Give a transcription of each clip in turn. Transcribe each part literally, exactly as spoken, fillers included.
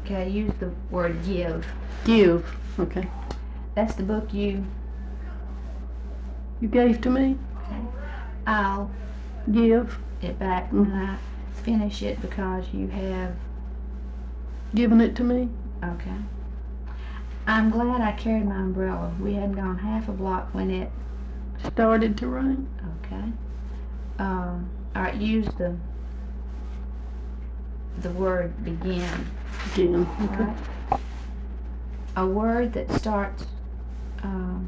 Okay, use the word give. Give. Okay. That's the book you... You gave to me? Okay. I'll give it back mm. when I finish it because you have... given it to me? Okay. I'm glad I carried my umbrella. We hadn't gone half a block when it... started to rain? Okay. Um, alright, use the... the word begin. Begin, okay. Right? A word that starts... Um,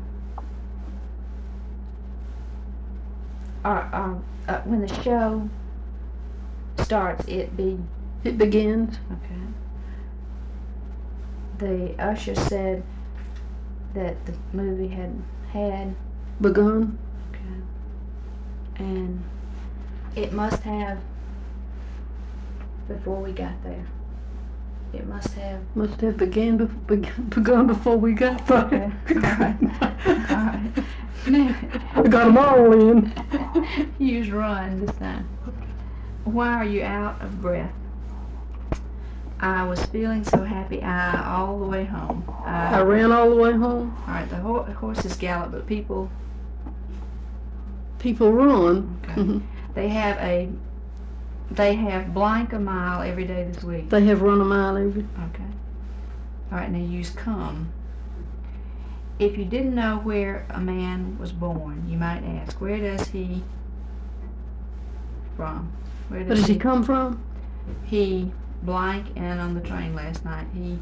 or, or, uh, when the show starts, it be... It begins. Okay. The usher said that the movie had had begun. Okay. And it must have before we got there. It must have must have began bef- begun before we got there. Okay. All right. All right. Now, I got them all in. Use run this time. Why are you out of breath? I was feeling so happy. I all the way home. I, I ran all the way home. All right. The ho- horses gallop, but people. People run. Okay. Mm-hmm. They have a. They have blank a mile every day this week. They have run a mile every. Okay. All right. Now use come. If you didn't know where a man was born, you might ask, where does he from? Where does, where does he, he come from? He blank and on the train last night. He.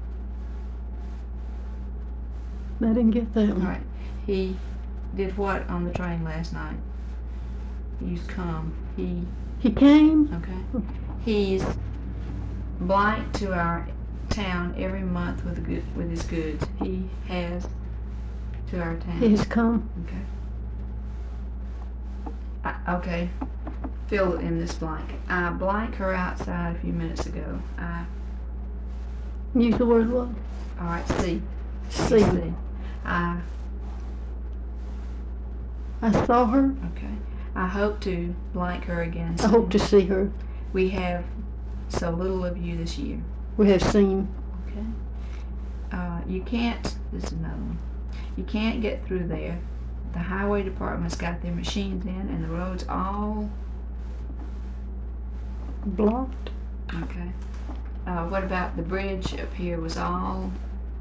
I didn't get that one. All right. He did what on the train last night? Use come. He. He came? Okay. He's blank to our town every month with the good with his goods. He has to our town. He has come. Okay. I, okay. Fill in this blank. I blanked her outside a few minutes ago. I. Use the word what? All right. See. See. See. I. I saw her. Okay. I hope to blank her again soon. I hope to see her. We have so little of you this year. We have seen. Okay. Uh, you can't, this is another one. You can't get through there. The highway department's got their machines in and the road's all blocked. Okay. Uh, what about the bridge up here was all,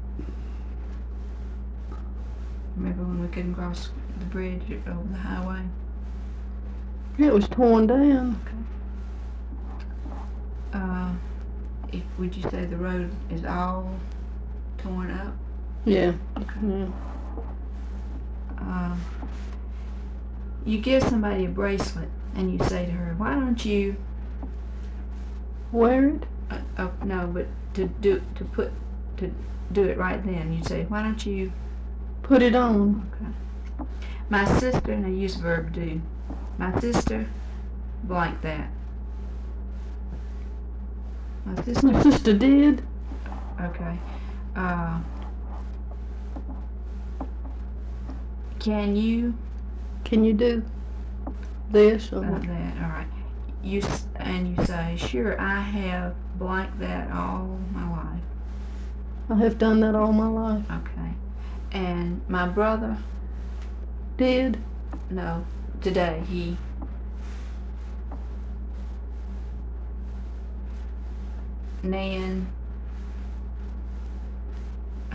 remember when we couldn't cross the bridge over the highway? It was torn down. Okay. Uh, if would you say the road is all torn up? Yeah. Okay. Yeah. Uh, you give somebody a bracelet and you say to her, "Why don't you wear it?" Uh, oh no, but to do to put to do it right then. You say, "Why don't you put it on?" Okay. My sister, and I use verb do. My sister, blank that. My sister. My sister did. Okay. Uh, can you? Can you do this or uh, that? All right. You and you say, "Sure, I have blank that all my life." I have done that all my life. Okay. And my brother did. No. Today he Nan uh,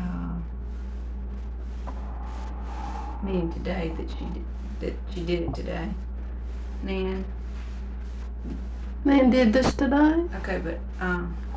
meaning today that she did, that she did it today. Nan Nan did this today? Okay, but um